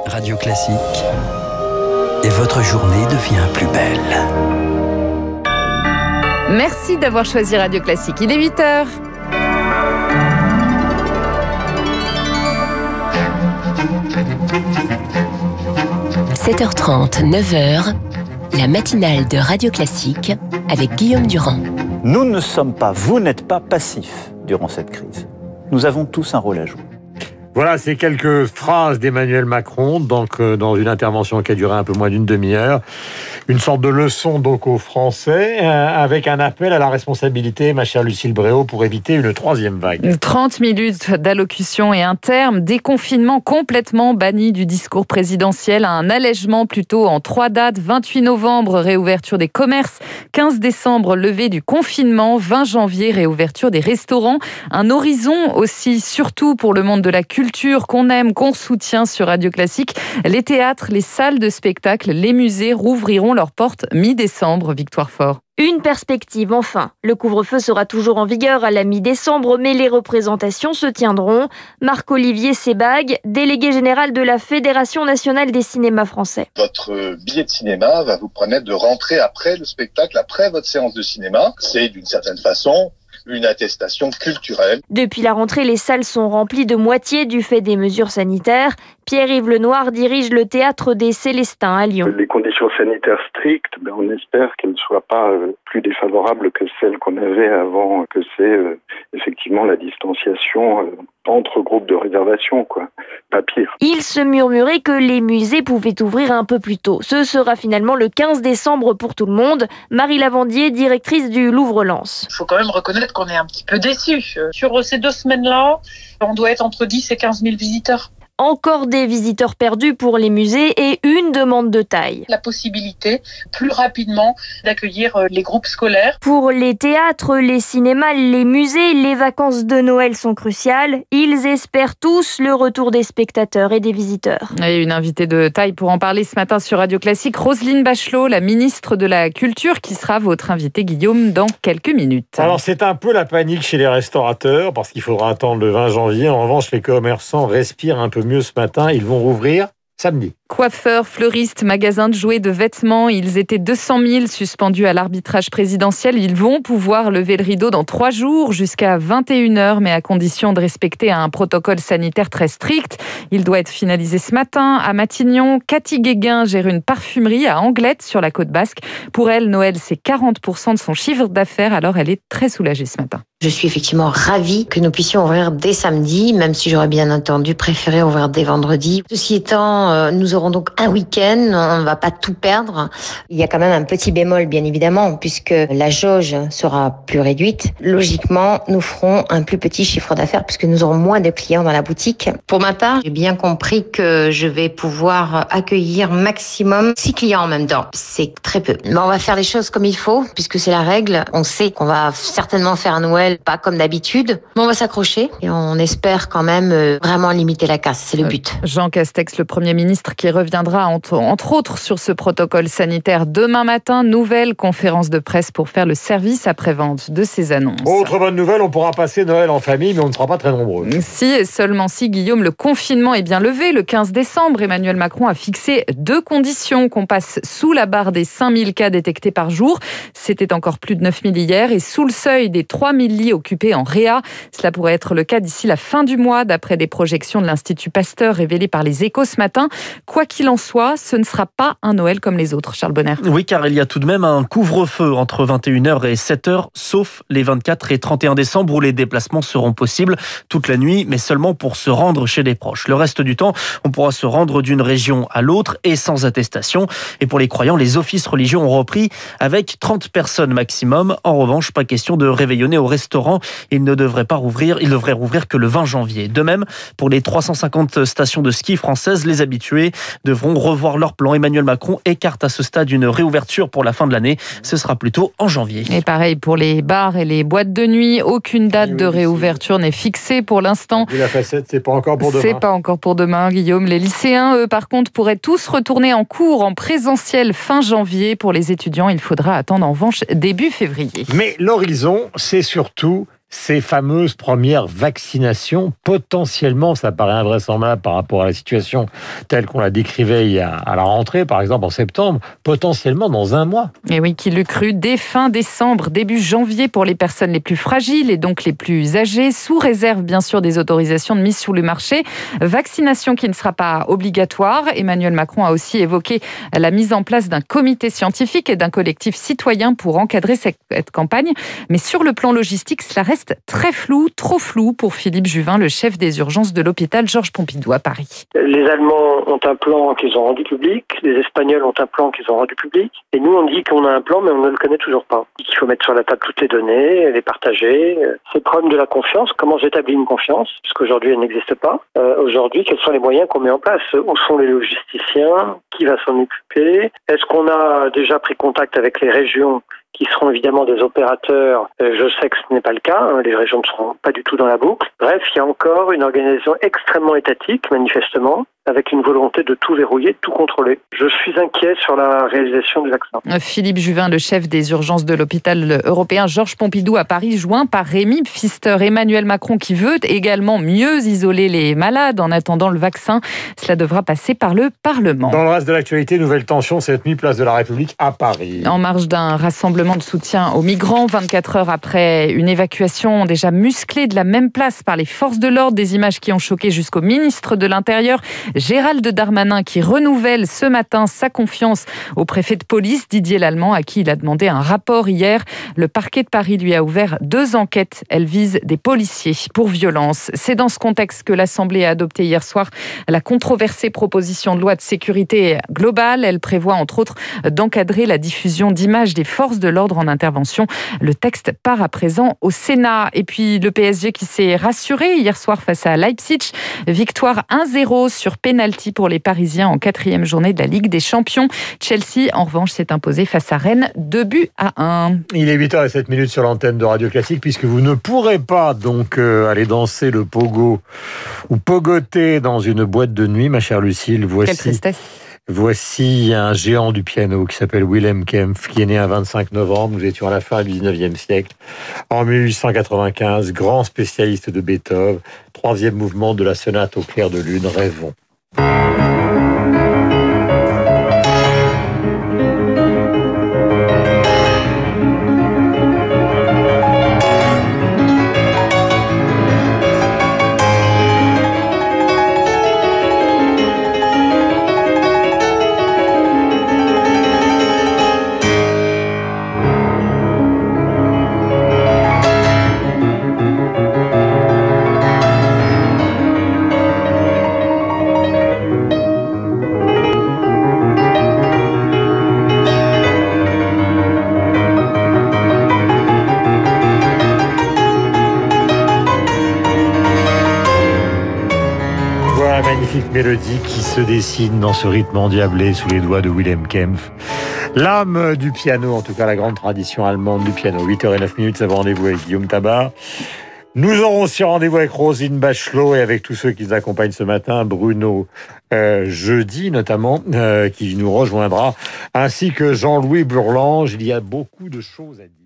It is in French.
Radio Classique. Et votre journée devient plus belle. Merci d'avoir choisi Radio Classique. Il est 8h. « 7h30, 9h, la matinale de Radio Classique avec Guillaume Durand. » Nous ne sommes pas, vous n'êtes pas passifs durant cette crise. Nous avons tous un rôle à jouer. Voilà, c'est quelques phrases d'Emmanuel Macron, donc dans une intervention qui a duré un peu moins d'une demi-heure. Une sorte de leçon donc aux Français, avec un appel à la responsabilité, ma chère Lucille Bréau, pour éviter une troisième vague. 30 minutes d'allocution et un terme, déconfinement complètement banni du discours présidentiel, un allègement plutôt en 3 dates, 28 novembre, réouverture des commerces, 15 décembre, levée du confinement, 20 janvier, réouverture des restaurants, un horizon aussi, surtout pour le monde de la culture qu'on aime, qu'on soutient sur Radio Classique. Les théâtres, les salles de spectacle, les musées rouvriront leurs portes mi-décembre. Victoire Fort. Une perspective enfin. Le couvre-feu sera toujours en vigueur à la mi-décembre, mais les représentations se tiendront. Marc-Olivier Sebag, délégué général de la Fédération nationale des cinémas français. Votre billet de cinéma va vous permettre de rentrer après le spectacle, après votre séance de cinéma. C'est d'une certaine façon une attestation culturelle. Depuis la rentrée, les salles sont remplies de moitié du fait des mesures sanitaires. Pierre-Yves Lenoir dirige le théâtre des Célestins à Lyon. Les conditions sanitaires strictes, on espère qu'elles ne soient pas plus défavorables que celles qu'on avait avant, que c'est effectivement la distanciation entre groupes de réservation, pas pire. Il se murmurait que les musées pouvaient ouvrir un peu plus tôt. Ce sera finalement le 15 décembre pour tout le monde. Marie Lavandier, directrice du Louvre-Lens. Il faut quand même reconnaître qu'on est un petit peu déçus. Sur ces 2 semaines-là, on doit être entre 10 et 15 000 visiteurs. Encore des visiteurs perdus pour les musées et une demande de taille. La possibilité, plus rapidement, d'accueillir les groupes scolaires. Pour les théâtres, les cinémas, les musées, les vacances de Noël sont cruciales. Ils espèrent tous le retour des spectateurs et des visiteurs. Et une invitée de taille pour en parler ce matin sur Radio Classique, Roselyne Bachelot, la ministre de la Culture, qui sera votre invitée, Guillaume, dans quelques minutes. Alors, c'est un peu la panique chez les restaurateurs, parce qu'il faudra attendre le 20 janvier. En revanche, les commerçants respirent un peu mieux ce matin. Ils vont rouvrir samedi. Coiffeurs, fleuristes, magasins de jouets, de vêtements, ils étaient 200 000 suspendus à l'arbitrage présidentiel. Ils vont pouvoir lever le rideau dans 3 jours jusqu'à 21h, mais à condition de respecter un protocole sanitaire très strict. Il doit être finalisé ce matin à Matignon. Cathy Guéguin gère une parfumerie à Anglette sur la côte basque. Pour elle, Noël, c'est 40% de son chiffre d'affaires, alors elle est très soulagée ce matin. Je suis effectivement ravie que nous puissions ouvrir dès samedi, même si j'aurais bien entendu préféré ouvrir dès vendredi. Ceci étant, nous aurons donc un week-end, on ne va pas tout perdre. Il y a quand même un petit bémol, bien évidemment, puisque la jauge sera plus réduite. Logiquement, nous ferons un plus petit chiffre d'affaires puisque nous aurons moins de clients dans la boutique. Pour ma part, j'ai bien compris que je vais pouvoir accueillir maximum 6 clients en même temps. C'est très peu. Mais on va faire les choses comme il faut, puisque c'est la règle. On sait qu'on va certainement faire un Noël pas comme d'habitude, mais on va s'accrocher et on espère quand même vraiment limiter la casse, c'est le but. Jean Castex, le Premier ministre, qui reviendra entre autres sur ce protocole sanitaire demain matin. Nouvelle conférence de presse pour faire le service après-vente de ces annonces. Autre bonne nouvelle, on pourra passer Noël en famille, mais on ne sera pas très nombreux. Si et seulement si, Guillaume, le confinement est bien levé. Le 15 décembre, Emmanuel Macron a fixé 2 conditions: qu'on passe sous la barre des 5000 cas détectés par jour. C'était encore plus de 9000 hier, et sous le seuil des 3000 lits occupés en réa. Cela pourrait être le cas d'ici la fin du mois, d'après des projections de l'Institut Pasteur révélées par les Échos ce matin. Quoi qu'il en soit, ce ne sera pas un Noël comme les autres. Charles Bonner. Oui, car il y a tout de même un couvre-feu entre 21h et 7h, sauf les 24 et 31 décembre où les déplacements seront possibles toute la nuit, mais seulement pour se rendre chez des proches. Le reste du temps, on pourra se rendre d'une région à l'autre et sans attestation. Et pour les croyants, les offices religieux ont repris avec 30 personnes maximum. En revanche, pas question de réveillonner au restaurant. Il ne devrait pas rouvrir, il devrait rouvrir que le 20 janvier. De même, pour les 350 stations de ski françaises, les habitués devront revoir leur plan. Emmanuel Macron écarte à ce stade une réouverture pour la fin de l'année. Ce sera plutôt en janvier. Et pareil pour les bars et les boîtes de nuit. Aucune date de réouverture n'est fixée pour l'instant. Et la facette, c'est pas encore pour demain. C'est pas encore pour demain, Guillaume. Les lycéens, eux, par contre, pourraient tous retourner en cours en présentiel fin janvier. Pour les étudiants, il faudra attendre en revanche début février. Mais l'horizon, c'est surtout ces fameuses premières vaccinations, potentiellement, ça paraît invraisemblable par rapport à la situation telle qu'on la décrivait à la rentrée, par exemple en septembre, potentiellement dans un mois. Et oui, qui l'eût cru, dès fin décembre, début janvier pour les personnes les plus fragiles et donc les plus âgées, sous réserve bien sûr des autorisations de mise sur le marché. Vaccination qui ne sera pas obligatoire. Emmanuel Macron a aussi évoqué la mise en place d'un comité scientifique et d'un collectif citoyen pour encadrer cette campagne. Mais sur le plan logistique, cela reste très flou, trop flou pour Philippe Juvin, le chef des urgences de l'hôpital Georges Pompidou à Paris. Les Allemands ont un plan qu'ils ont rendu public, les Espagnols ont un plan qu'ils ont rendu public, et nous on dit qu'on a un plan mais on ne le connaît toujours pas. Il faut mettre sur la table toutes les données, les partager. C'est le problème de la confiance. Comment j'établis une confiance? Puisqu'aujourd'hui elle n'existe pas. Aujourd'hui, quels sont les moyens qu'on met en place? Où sont les logisticiens? Qui va s'en occuper? Est-ce qu'on a déjà pris contact avec les régions qui seront évidemment des opérateurs? Je sais que ce n'est pas le cas, les régions ne seront pas du tout dans la boucle. Bref, il y a encore une organisation extrêmement étatique, manifestement, avec une volonté de tout verrouiller, de tout contrôler. Je suis inquiet sur la réalisation du vaccin. Philippe Juvin, le chef des urgences de l'hôpital européen Georges Pompidou à Paris, joint par Rémi Pfister. Emmanuel Macron qui veut également mieux isoler les malades en attendant le vaccin. Cela devra passer par le Parlement. Dans le reste de l'actualité, nouvelle tension cette nuit, place de la République à Paris. En marge d'un rassemblement de soutien aux migrants, 24 heures après une évacuation déjà musclée de la même place par les forces de l'ordre, des images qui ont choqué jusqu'au ministre de l'Intérieur, Gérald Darmanin, qui renouvelle ce matin sa confiance au préfet de police, Didier Lallement, à qui il a demandé un rapport hier. Le parquet de Paris lui a ouvert 2 enquêtes. Elles visent des policiers pour violence. C'est dans ce contexte que l'Assemblée a adopté hier soir la controversée proposition de loi de sécurité globale. Elle prévoit entre autres d'encadrer la diffusion d'images des forces de l'ordre en intervention. Le texte part à présent au Sénat. Et puis le PSG qui s'est rassuré hier soir face à Leipzig. Victoire 1-0 sur pénalty pour les Parisiens en 4e journée de la Ligue des Champions. Chelsea, en revanche, s'est imposé face à Rennes 2-1. Il est 8h07 sur l'antenne de Radio Classique, puisque vous ne pourrez pas donc aller danser le pogo ou pogoter dans une boîte de nuit, ma chère Lucille. Quelle tristesse. Voici un géant du piano qui s'appelle Wilhelm Kempff, qui est né un 25 novembre. Nous étions à la fin du 19e siècle. En 1895, grand spécialiste de Beethoven. 3e mouvement de la sonate au clair de lune. Rêvons. Magnifique mélodie qui se dessine dans ce rythme endiablé sous les doigts de Wilhelm Kempff. L'âme du piano, en tout cas la grande tradition allemande du piano. 8h09, ça va rendez-vous avec Guillaume Tabar. Nous aurons aussi rendez-vous avec Roselyne Bachelot et avec tous ceux qui nous accompagnent ce matin, Bruno jeudi notamment, qui nous rejoindra, ainsi que Jean-Louis Burlange. Il y a beaucoup de choses à dire.